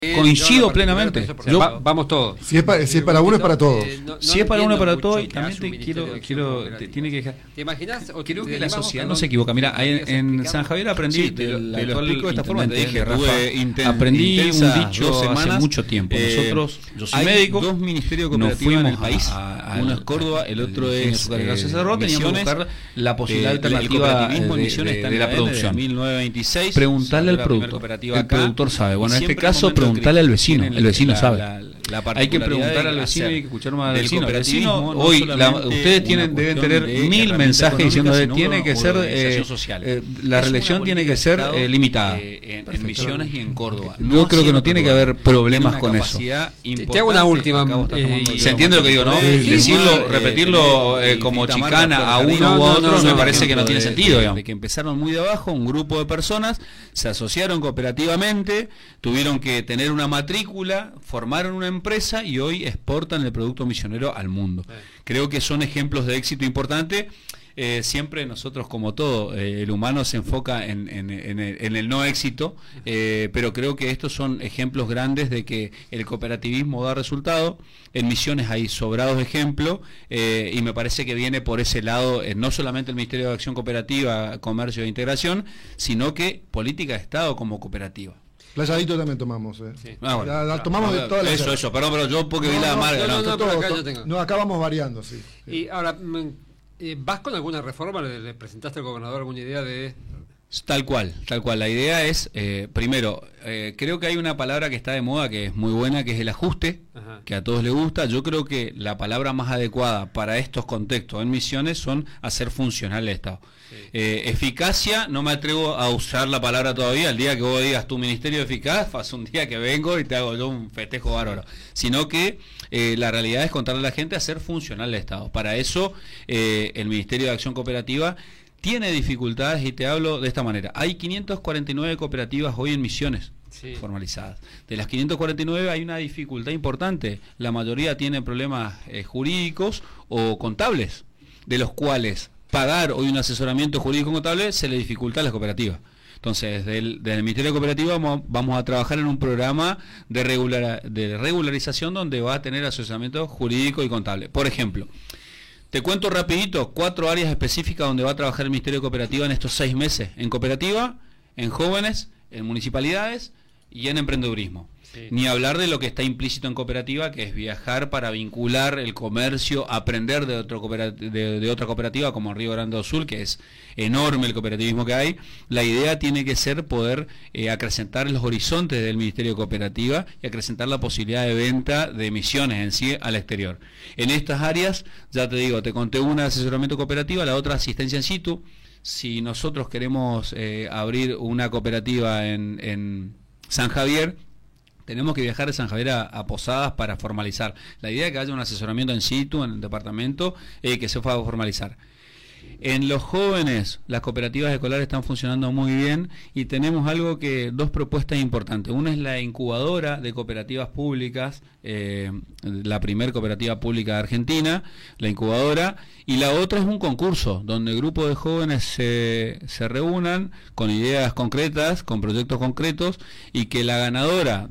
Coincido plenamente. Vamos todos. Si es para uno, es para todos. Si es para uno, para todos. Y también tiene que dejar. ¿Te imaginas? Creo que la sociedad no se equivoca. Mira, en San Javier aprendí, te lo explico de esta forma. Te dije, aprendí un dicho hace mucho tiempo. Nosotros, yo soy médico, dos ministerios cooperativos en el país. Uno es Córdoba, el otro es Cerró. Teníamos que buscar la posibilidad alternativa de la producción. 1926. Preguntarle al productor. El productor sabe. Bueno, en este caso, preguntarle al vecino. El vecino sabe. Hay que preguntar al vecino y hay que escuchar más al vecino. El vecino, hoy, ustedes deben tener 1000 mensajes diciendo que tiene que ser la reelección tiene que ser limitada. En Misiones y en Córdoba. Yo creo que no tiene que haber problemas con eso. Te hago una última. Se entiende lo que digo, ¿no? Decirlo, repetirlo como chicana a uno u otro, me parece que no tiene sentido. De que empezaron muy de abajo, un grupo de personas se asociaron cooperativamente, tuvieron que tener una matrícula, formaron una empresa y hoy exportan el producto misionero al mundo. Creo que son ejemplos de éxito importante. Siempre nosotros, como todo, el humano se enfoca en el no éxito, pero creo que estos son ejemplos grandes de que el cooperativismo da resultado. En Misiones hay sobrados ejemplos, y me parece que viene por ese lado, no solamente el Ministerio de Acción Cooperativa, Comercio e Integración, sino que política de Estado como cooperativa. Playadito también tomamos. Sí. Bueno, la tomamos de todas las. Eso, perdón, pero yo porque vi la amarga. No, acá vamos variando, sí. Y ahora, ¿vas con alguna reforma? ¿Le presentaste al gobernador alguna idea de...? Tal cual. La idea es, primero, creo que hay una palabra que está de moda, que es muy buena, que es el ajuste, que a todos les gusta. Yo creo que la palabra más adecuada para estos contextos en Misiones son hacer funcional el Estado. Sí. Eficacia, no me atrevo a usar la palabra todavía. El día que vos digas tu ministerio eficaz, hace un día que vengo y te hago yo un festejo bárbaro. Sino que la realidad es contarle a la gente a hacer funcional el Estado. Para eso, el Ministerio de Acción Cooperativa tiene dificultades, y te hablo de esta manera. Hay 549 cooperativas hoy en Misiones formalizadas. De las 549 hay una dificultad importante. La mayoría tienen problemas jurídicos o contables, de los cuales pagar hoy un asesoramiento jurídico contable se le dificulta a las cooperativas. Entonces, desde el Ministerio de Cooperativa vamos a trabajar en un programa de regularización donde va a tener asesoramiento jurídico y contable. Por ejemplo, te cuento rapidito 4 áreas específicas donde va a trabajar el Ministerio de Cooperativa en estos 6 meses. En cooperativa, en jóvenes, en municipalidades y en emprendedurismo. Sí. Ni hablar de lo que está implícito en cooperativa, que es viajar para vincular el comercio, aprender de otra cooperativa como Río Grande do Sul, que es enorme el cooperativismo que hay. La idea tiene que ser poder acrecentar los horizontes del Ministerio de Cooperativa y acrecentar la posibilidad de venta de Misiones en sí al exterior. En estas áreas, ya te digo, te conté una, asesoramiento cooperativo, la otra asistencia in situ. Si nosotros queremos abrir una cooperativa en San Javier, tenemos que viajar de San Javier a Posadas para formalizar. La idea es que haya un asesoramiento in situ en el departamento que se pueda formalizar. En los jóvenes, las cooperativas escolares están funcionando muy bien y tenemos dos propuestas importantes. Una es la incubadora de cooperativas públicas, la primer cooperativa pública de Argentina, la incubadora, y la otra es un concurso donde grupos de jóvenes se reúnan con ideas concretas, con proyectos concretos, y que la ganadora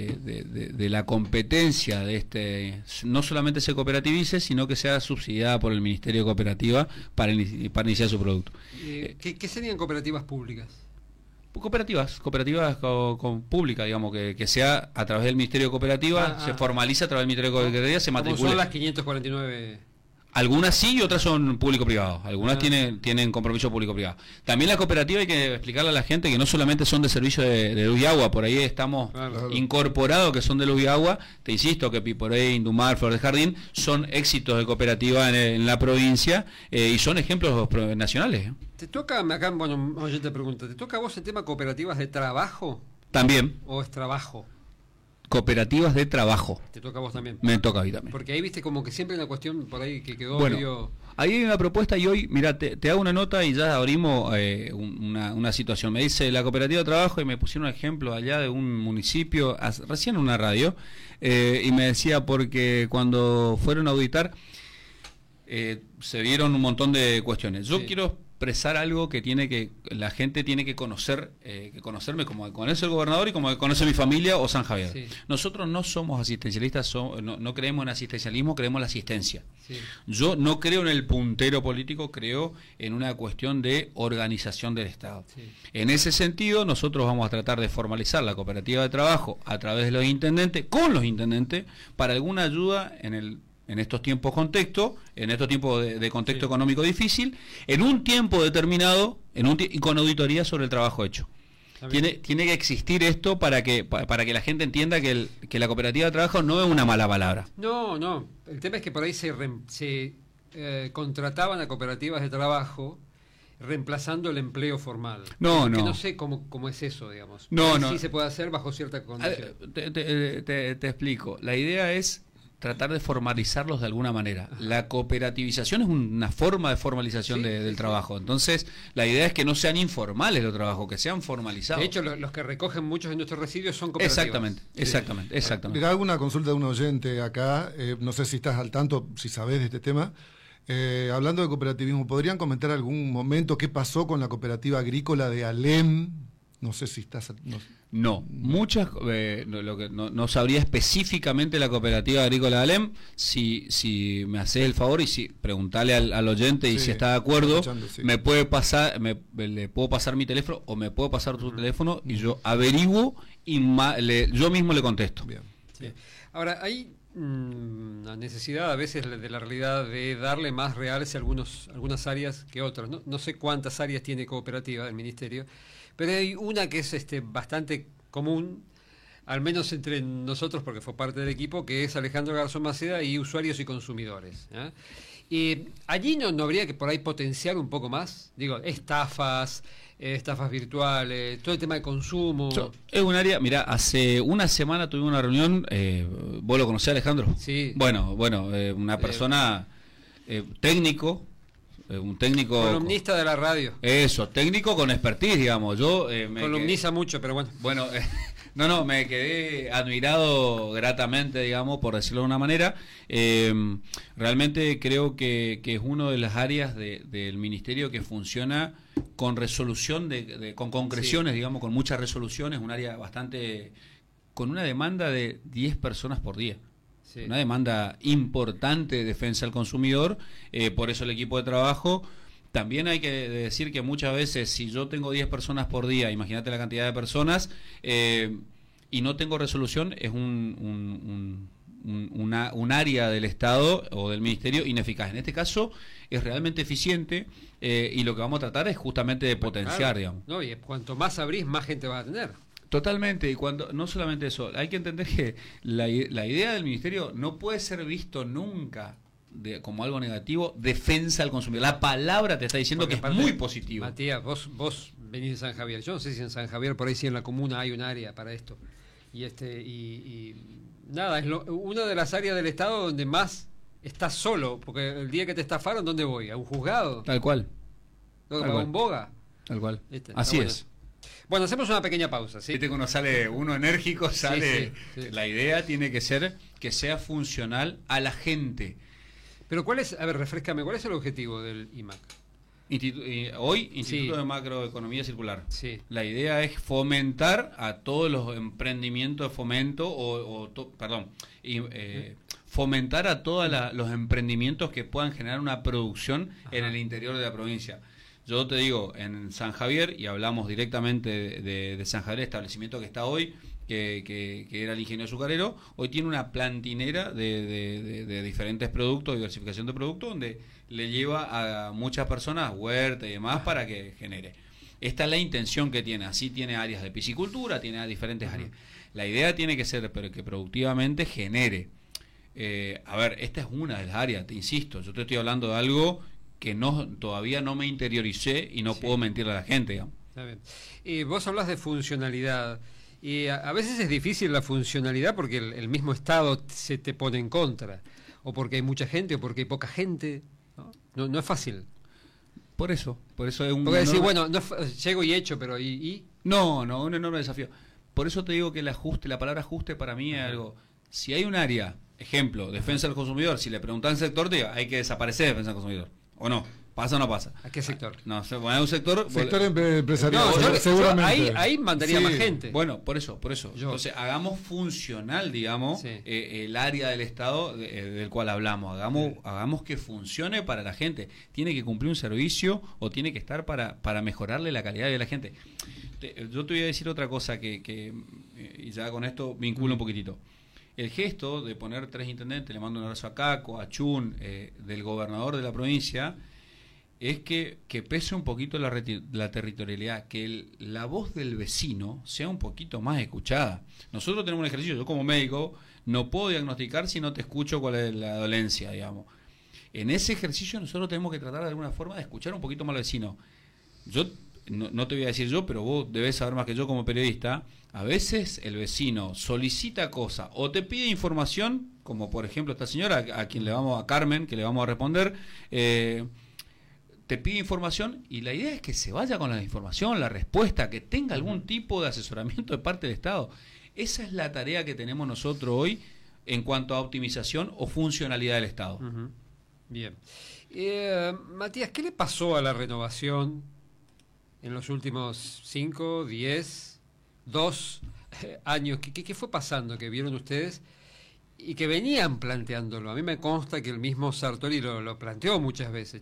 de la competencia de no solamente se cooperativice, sino que sea subsidiada por el Ministerio de Cooperativa para iniciar su producto. ¿Qué serían cooperativas públicas? Cooperativas públicas, digamos, que sea a través del Ministerio de Cooperativa, se formaliza a través del Ministerio de Cooperativa, se matricula. ¿Cómo son las 549? Algunas sí y otras son público-privados. Algunas tienen compromiso público-privado. También la cooperativa hay que explicarle a la gente que no solamente son de servicio de luz y agua. Por ahí estamos incorporados que son de luz y agua. Te insisto que Piporé, Indumar, Flor de Jardín son éxitos de cooperativa en la provincia y son ejemplos nacionales. ¿Te toca, acá, bueno, yo te pregunto, ¿te toca a vos el tema cooperativas de trabajo? También. ¿O es trabajo? Cooperativas de trabajo. ¿Te toca a vos también? Me toca a mí también. Porque ahí viste como que siempre hay una cuestión por ahí que quedó medio... Ahí hay una propuesta y hoy, mira, te hago una nota y ya abrimos una situación. Me dice la cooperativa de trabajo y me pusieron un ejemplo allá de un municipio, recién en una radio, y me decía porque cuando fueron a auditar se vieron un montón de cuestiones. Yo quiero expresar algo que la gente tiene que conocerme como conoce el gobernador y como conoce mi familia o San Javier. Sí. Nosotros no somos asistencialistas, no creemos en asistencialismo, creemos en la asistencia. Sí. Yo no creo en el puntero político, creo en una cuestión de organización del Estado. Sí. En ese sentido, nosotros vamos a tratar de formalizar la cooperativa de trabajo a través de los intendentes, con los intendentes, para alguna ayuda en estos tiempos en estos tiempos de contexto económico difícil, en un tiempo determinado, y con auditoría sobre el trabajo hecho. Tiene que existir esto para que la gente entienda que la cooperativa de trabajo no es una mala palabra. No. El tema es que por ahí se contrataban a cooperativas de trabajo reemplazando el empleo formal. No sé cómo es eso, digamos. Sí se puede hacer bajo cierta condición. Te explico. La idea es tratar de formalizarlos de alguna manera. Ajá. La cooperativización es una forma de formalización del trabajo. Entonces, la idea es que no sean informales los trabajos, que sean formalizados. De hecho, los que recogen muchos de nuestros residuos son cooperativas. Exactamente. Mira, hago una consulta de un oyente acá, no sé si estás al tanto, si sabés de este tema. Hablando de cooperativismo, ¿podrían comentar algún momento qué pasó con la cooperativa agrícola de Alem? No sé si estás... muchas, no sabría específicamente la cooperativa agrícola de Alem. Si me haces el favor y si preguntarle al oyente y si está de acuerdo, me puede pasar, le puedo pasar mi teléfono o me puedo pasar tu teléfono y yo averiguo y yo mismo le contesto. Bien. Sí. Ahora, hay una necesidad a veces de la realidad de darle más reales a algunas áreas que otras. No sé cuántas áreas tiene cooperativa del Ministerio, pero hay una que es bastante común, al menos entre nosotros, porque fue parte del equipo, que es Alejandro Garzón Maceda y usuarios y consumidores. Y allí no habría que por ahí potenciar un poco más, digo, estafas virtuales, todo el tema de consumo. Es un área, mira, hace una semana tuvimos una reunión, ¿vos lo conocés, Alejandro? Sí. Bueno, una persona técnico, un técnico columnista de la radio. Eso, técnico con expertise, digamos. Yo columniza mucho, pero bueno. Bueno, me quedé admirado gratamente, digamos, por decirlo de una manera. Realmente creo que es una de las áreas del ministerio que funciona con resolución con concreciones, digamos, con muchas resoluciones, un área bastante con una demanda de 10 personas por día. Sí. Una demanda importante de defensa al consumidor, por eso el equipo de trabajo. También hay que decir que muchas veces, si yo tengo 10 personas por día, imagínate la cantidad de personas, y no tengo resolución, es un área del Estado o del Ministerio ineficaz. En este caso es realmente eficiente, y lo que vamos a tratar es justamente de potenciar, digamos. No, y cuanto más abrís, más gente va a tener. Totalmente, y no solamente eso, hay que entender que la idea del ministerio no puede ser visto nunca como algo negativo, defensa al consumidor. La palabra te está diciendo que es muy positivo. Matías, vos venís de San Javier. Yo no sé si en San Javier, por ahí sí en la comuna hay un área para esto. Y nada, es una de las áreas del Estado donde más estás solo, porque el día que te estafaron, ¿dónde voy? ¿A un juzgado? Tal cual. ¿A un boga? Tal cual. Así es. Bueno, hacemos una pequeña pausa, ¿sí? Viste, cuando sale uno enérgico, sale... Sí. La idea tiene que ser que sea funcional a la gente. Pero refrescame, ¿cuál es el objetivo del IMAC? Hoy, Instituto de Macroeconomía Circular. Sí. La idea es fomentar a todos los emprendimientos de fomento, fomentar a todos los emprendimientos que puedan generar una producción en el interior de la provincia. Yo te digo, en San Javier, y hablamos directamente de San Javier, el establecimiento que está hoy, que era el ingeniero azucarero, hoy tiene una plantinera de diferentes productos, diversificación de productos, donde le lleva a muchas personas huerta y demás para que genere. Esta es la intención que tiene. Así tiene áreas de piscicultura, tiene diferentes áreas. La idea tiene que ser, pero que productivamente genere. Esta es una de las áreas, te insisto, yo te estoy hablando de algo que todavía no me interioricé y no puedo mentirle a la gente, digamos. Está bien. Vos hablas de funcionalidad y a veces es difícil la funcionalidad porque el mismo Estado se te pone en contra, o porque hay mucha gente o porque hay poca gente. No es fácil. Por eso es un... Porque decir, bueno, llego y hecho, pero ¿y? No, un enorme desafío. Por eso te digo que la palabra ajuste para mí es algo... Si hay un área, ejemplo, defensa del consumidor, si le preguntan al sector, te digo, hay que desaparecer defensa del consumidor. ¿O no? ¿Pasa o no pasa? ¿A qué sector? No, bueno, un sector empresarial. No, seguramente. Ahí mandaría más gente. Bueno, por eso. Entonces, hagamos funcional, digamos, el área del Estado del cual hablamos. Hagamos que funcione para la gente. Tiene que cumplir un servicio o tiene que estar para mejorarle la calidad de la gente. Yo te voy a decir otra cosa y ya con esto vinculo un poquitito. El gesto de poner 3 intendentes, le mando un abrazo a Caco, a Chun, del gobernador de la provincia, es que pese un poquito la territorialidad, que la voz del vecino sea un poquito más escuchada. Nosotros tenemos un ejercicio, yo como médico no puedo diagnosticar si no te escucho cuál es la dolencia, digamos. En ese ejercicio nosotros tenemos que tratar de alguna forma de escuchar un poquito más al vecino. Yo no te voy a decir yo, pero vos debés saber más que yo como periodista. A veces el vecino solicita cosas o te pide información, como por ejemplo esta señora a Carmen, que le vamos a responder, te pide información y la idea es que se vaya con la información, la respuesta, que tenga algún tipo de asesoramiento de parte del Estado. Esa es la tarea que tenemos nosotros hoy en cuanto a optimización o funcionalidad del Estado. Bien. Matías, ¿qué le pasó a la renovación en los últimos 5, 10, 2 años? ¿Qué fue pasando que vieron ustedes y que venían planteándolo? A mí me consta que el mismo Sartori lo planteó muchas veces.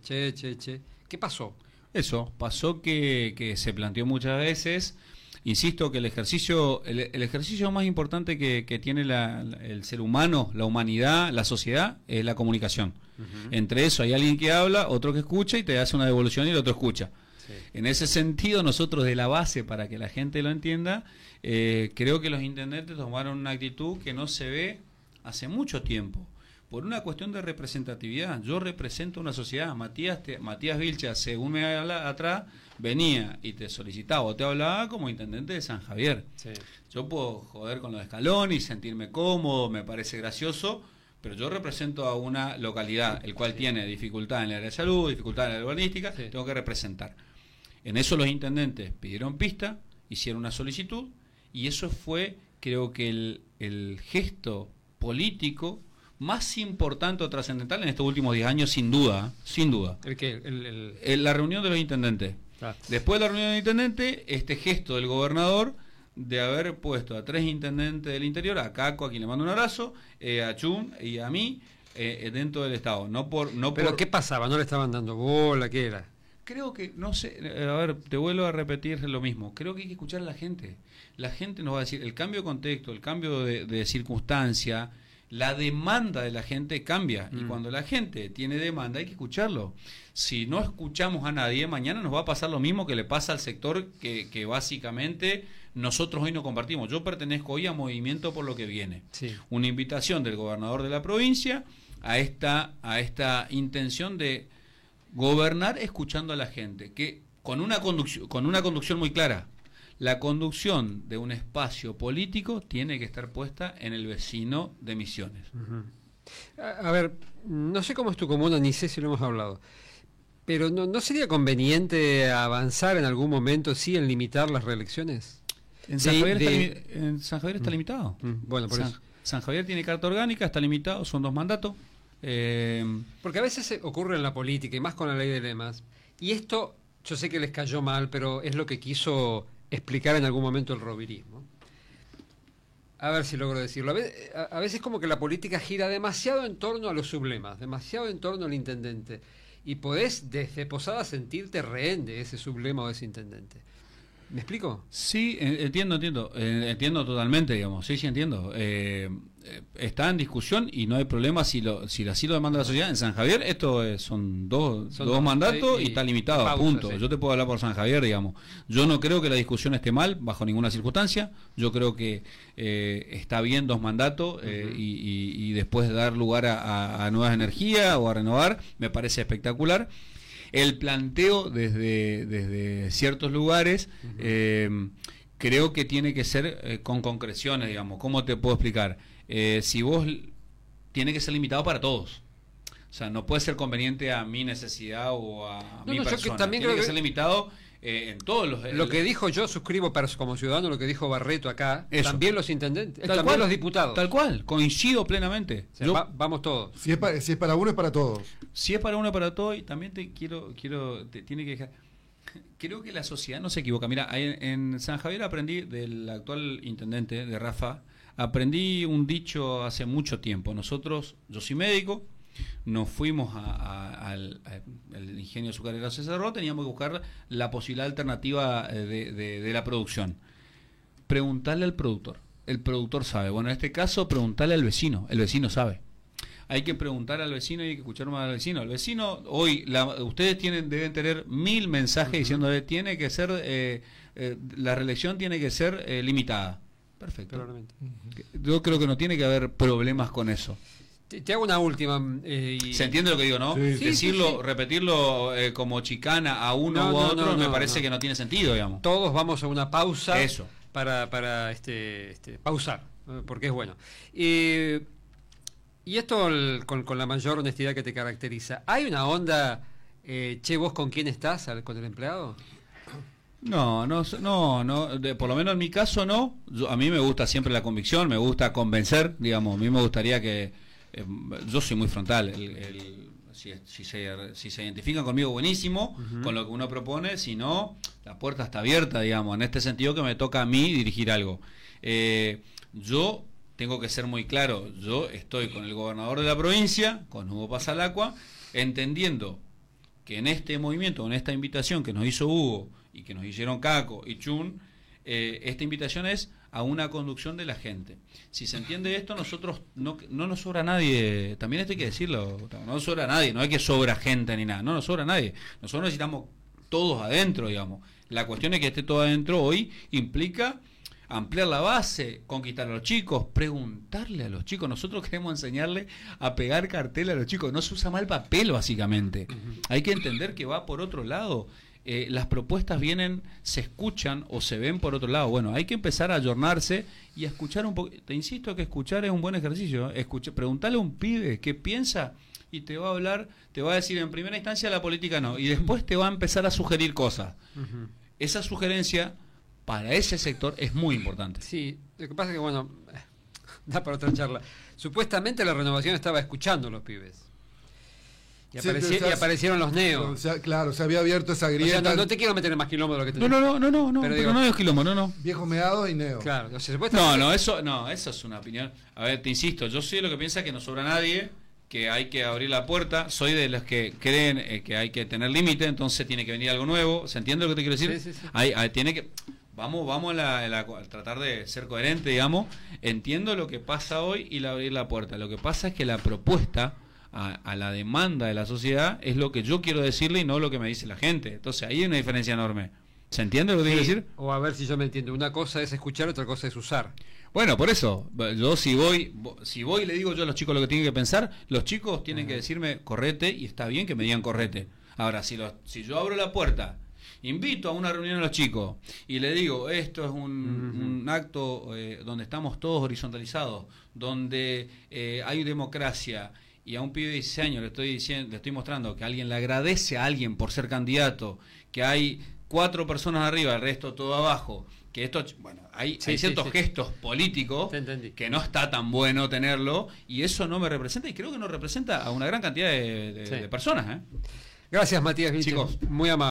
¿Qué pasó? Eso, pasó que se planteó muchas veces. Insisto que el ejercicio más importante que tiene el ser humano, la humanidad, la sociedad, es la comunicación. Entre eso hay alguien que habla, otro que escucha y te hace una devolución y el otro escucha. Sí. En ese sentido, nosotros de la base, para que la gente lo entienda, creo que los intendentes tomaron una actitud que no se ve hace mucho tiempo. Por una cuestión de representatividad. Yo represento una sociedad. Matías Vilcha, según me habla atrás, venía y te solicitaba o te hablaba como intendente de San Javier. Sí. Yo puedo joder con los escalones y sentirme cómodo, me parece gracioso, pero yo represento a una localidad, el cual tiene dificultad en el área de salud, dificultad en la urbanística, tengo que representar. En eso los intendentes pidieron pista, hicieron una solicitud, y eso fue, creo que el gesto político más importante o trascendental en estos últimos 10 años, sin duda. ¿El qué? La reunión de los intendentes. Después de la reunión de los intendentes, este gesto del gobernador de haber puesto a 3 intendentes del interior, a Caco, a quien le mando un abrazo, a Chun y a mí, dentro del Estado. ¿Pero qué pasaba? ¿No le estaban dando bola? ¿Qué era? Creo que, no sé, a ver, te vuelvo a repetir lo mismo. Creo que hay que escuchar a la gente. La gente nos va a decir, el cambio de contexto, el cambio de circunstancia, la demanda de la gente cambia. Y cuando la gente tiene demanda hay que escucharlo. Si no escuchamos a nadie, mañana nos va a pasar lo mismo que le pasa al sector que básicamente nosotros hoy no compartimos. Yo pertenezco hoy a Movimiento por lo que Viene. Sí. Una invitación del gobernador de la provincia a esta intención de gobernar escuchando a la gente, que con una conducción muy clara. La conducción de un espacio político tiene que estar puesta en el vecino de Misiones. A ver, no sé cómo es tu comuna, ni sé si lo hemos hablado, pero ¿no sería conveniente avanzar en algún momento, sí, en limitar las reelecciones? En San Javier está limitado. Bueno, por eso. San Javier tiene carta orgánica, está limitado, son 2 mandatos. Porque a veces ocurre en la política, y más con la ley de lemas, y esto yo sé que les cayó mal, pero es lo que quiso explicar en algún momento el rovirismo. A ver si logro decirlo. A veces como que la política gira demasiado en torno a los sublemas, demasiado en torno al intendente, y podés desde Posada sentirte rehén de ese sublema o de ese intendente. ¿Me explico? Sí, entiendo totalmente, digamos. Sí, entiendo. Está en discusión y no hay problema si así lo demanda la sociedad. En San Javier esto son dos mandatos y está limitado, pausa, punto. Sí. Yo te puedo hablar por San Javier, digamos. Yo no creo que la discusión esté mal bajo ninguna circunstancia. Yo creo que está bien 2 mandatos y después dar lugar a nuevas energías o a renovar, me parece espectacular. El planteo desde ciertos lugares creo que tiene que ser con concreciones, digamos. ¿Cómo te puedo explicar? Si vos tiene que ser limitado para todos. O sea, no puede ser conveniente a mi necesidad o a mi persona. Yo también tiene que ser limitado en todos los... Lo que dijo yo, suscribo como ciudadano lo que dijo Barreto acá, eso. También los intendentes, también cual, los diputados. Tal cual, coincido plenamente. O sea, vamos todos. Si es para uno, es para todos. Si es para uno para todo, y también tiene que dejar. Creo que la sociedad no se equivoca. Mira, en San Javier aprendí del actual intendente, de Rafa, aprendí un dicho hace mucho tiempo. Yo soy médico, nos fuimos al ingenio azucarero se cerró, teníamos que buscar la posibilidad alternativa de la producción. Preguntarle al productor. El productor sabe. Bueno, en este caso, preguntarle al vecino. El vecino sabe. Hay que preguntar al vecino y hay que escuchar más al vecino. El vecino, hoy, ustedes deben tener 1000 mensajes diciéndole tiene que ser, la reelección tiene que ser limitada. Perfecto. Yo creo que no tiene que haber problemas con eso. Te hago una última. ¿Se entiende lo que digo, no? Sí, decirlo, sí. Repetirlo como chicana a uno u a otro me parece que no tiene sentido, digamos. Todos vamos a una pausa. Eso. Para pausar, porque es bueno. Y esto con la mayor honestidad que te caracteriza. ¿Hay una onda, vos con quién estás, con el empleado? No, por lo menos en mi caso no. A mí me gusta siempre la convicción, me gusta convencer, digamos. A mí me gustaría que... yo soy muy frontal. Si se identifican conmigo, buenísimo, con lo que uno propone. Si no, la puerta está abierta, digamos. En este sentido que me toca a mí dirigir algo. Yo... tengo que ser muy claro, yo estoy con el gobernador de la provincia, con Hugo Pasalacqua, entendiendo que en este movimiento, en esta invitación que nos hizo Hugo y que nos hicieron Caco y Chun, esta invitación es a una conducción de la gente. Si se entiende esto, nosotros no nos sobra nadie, también esto hay que decirlo, no nos sobra nadie, no es que sobra gente ni nada, no nos sobra nadie, nosotros necesitamos todos adentro, digamos. La cuestión es que esté todo adentro hoy implica ampliar la base, conquistar a los chicos, preguntarle a los chicos. Nosotros queremos enseñarle a pegar cartel a los chicos. No se usa mal papel, básicamente. Hay que entender que va por otro lado. Las propuestas vienen, se escuchan o se ven por otro lado. Bueno, hay que empezar a ayornarse y a escuchar un poco. Te insisto que escuchar es un buen ejercicio. Preguntarle a un pibe qué piensa y te va a hablar, te va a decir en primera instancia la política no, y después te va a empezar a sugerir cosas. Esa sugerencia para ese sector es muy importante. Sí, lo que pasa es que, bueno, da para otra charla. Supuestamente la Renovación estaba escuchando a los pibes. Y, y aparecieron los neos. Claro, se había abierto esa grieta. O sea, no te quiero meter en más quilombo de lo que te No, pero no es quilombo, no. Viejos meados y neos. Claro, eso es una opinión. A ver, te insisto, yo soy de lo que piensa que no sobra nadie, que hay que abrir la puerta, soy de los que creen que hay que tener límite, entonces tiene que venir algo nuevo. ¿Se entiende lo que te quiero decir? Sí. Tiene que... Vamos a tratar de ser coherente, digamos. Entiendo lo que pasa hoy y abrir la puerta. Lo que pasa es que la propuesta a la demanda de la sociedad es lo que yo quiero decirle y no lo que me dice la gente. Entonces ahí hay una diferencia enorme. ¿Se entiende lo que quiero decir? O a ver si yo me entiendo. Una cosa es escuchar, otra cosa es usar. Bueno, por eso, yo si voy y le digo yo a los chicos lo que tienen que pensar, los chicos tienen que decirme correte, y está bien que me digan correte. Ahora, si yo abro la puerta, invito a una reunión a los chicos y le digo, esto es un acto donde estamos todos horizontalizados, donde hay democracia, y a un pibe de 16 años le estoy mostrando que alguien le agradece a alguien por ser candidato, que hay 4 personas arriba, el resto todo abajo, que esto, bueno, hay ciertos gestos políticos que no está tan bueno tenerlo, y eso no me representa, y creo que no representa a una gran cantidad de personas. Gracias, Matías Vilches. Chicos, muy amable.